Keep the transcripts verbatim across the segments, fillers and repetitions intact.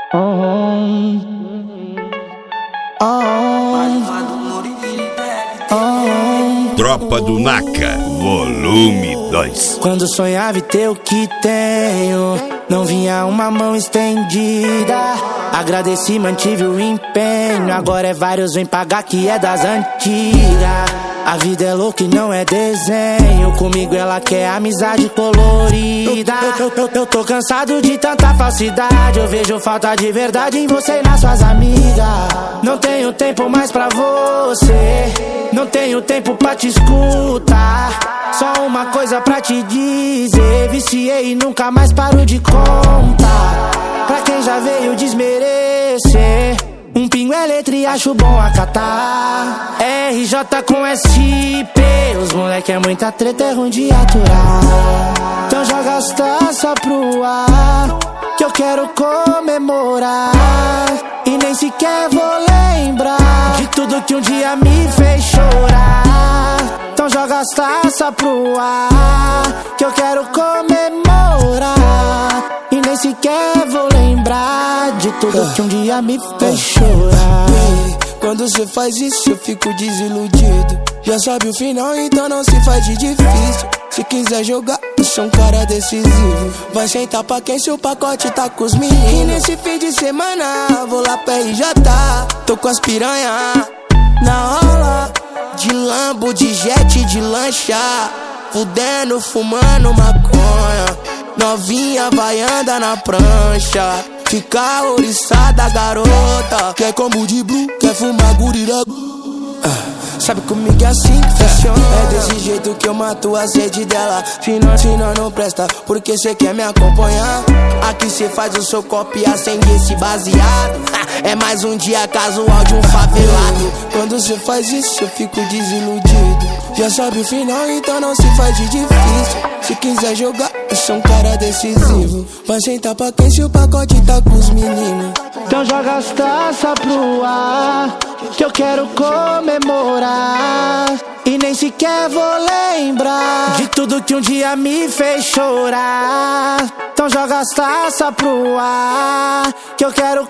Oh, oh, oh. Tropa do Naka, volume dois. Quando sonhava em ter o que tenho, não vinha uma mão estendida. Agradeci, mantive o empenho. Agora é vários, vem pagar que é das antigas. A vida é louca e não é desenho. Comigo ela quer amizade colorida. Eu, eu, eu, eu tô cansado de tanta falsidade. Eu vejo falta de verdade em você e nas suas amigas. Não tenho tempo mais pra você, não tenho tempo pra te escutar. Só uma coisa pra te dizer: viciei e nunca mais paro de contar. Pra quem já veio desmerecer, um pingo é letra e acho bom acatar. R J com S P, os moleque é muita treta, é ruim de aturar. Então joga as taças pro ar, que eu quero comemorar. E nem sequer vou lembrar de tudo que um dia me fez chorar. Então joga as taças pro ar, que eu quero comemorar. E nem sequer vou lembrar de tudo que um dia me fez chorar. Quando cê faz isso eu fico desiludido. Já sabe o final, então não se faz de difícil. Se quiser jogar, eu sou um cara decisivo. Vai sentar pra quem seu pacote tá com os meninos. E nesse fim de semana vou lá pra R J, tô com as piranha na rola, de lambo, de jet, de lancha, fudendo, fumando maconha. Novinha vai andar na prancha, fica ouriçada garota. Quer combo de blue, quer fumar gurira. ah, Sabe comigo é assim que funciona. É desse jeito que eu mato a sede dela. Se não, se não, não presta, porque cê quer me acompanhar. Aqui cê faz o seu copo e acende esse baseado. É mais um dia casual de um favelado. Quando cê faz isso eu fico desiludido. Já sabe o final, então não se faz de difícil. Se quiser jogar, eu sou um cara decisivo. Vai sentar pra quem se o pacote tá com os meninos. Então joga as taças pro ar, que eu quero comemorar. E nem sequer vou lembrar de tudo que um dia me fez chorar. Então joga as taças pro ar, que eu quero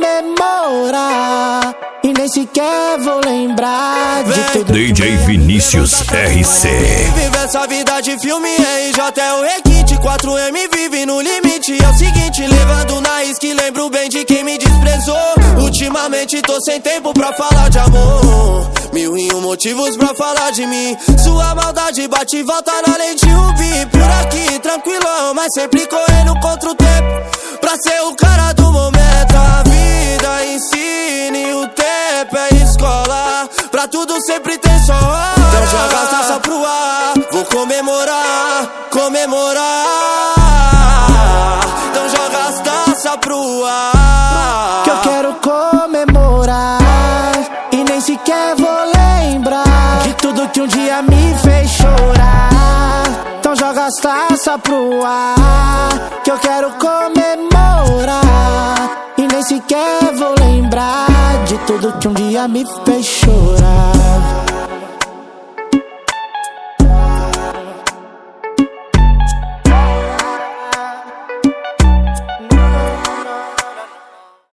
comemorar. E nem sequer vou lembrar de tudo. D J Vinícius R C. Vive essa vida de filme, R J é o requinte. quatro M vive no limite. É o seguinte, levando na isque, lembro bem de quem me desprezou. Ultimamente tô sem tempo pra falar de amor. Mil e um motivos pra falar de mim. Sua maldade bate e volta na lente rubi. Por aqui, tranquilão, mas sempre correndo contra o tempo, pra ser o cara do momento. A vida ensina e o tempo é escola. Pra tudo sempre tem só hora. Então joga as taças pro ar, vou comemorar, comemorar. Então joga as taças pro ar, que eu quero comemorar. E nem sequer vou lembrar de tudo que um dia me fez chorar. Então joga as taças pro ar, que eu quero comemorar. E nem sequer vou lembrar de tudo que um dia me fez chorar.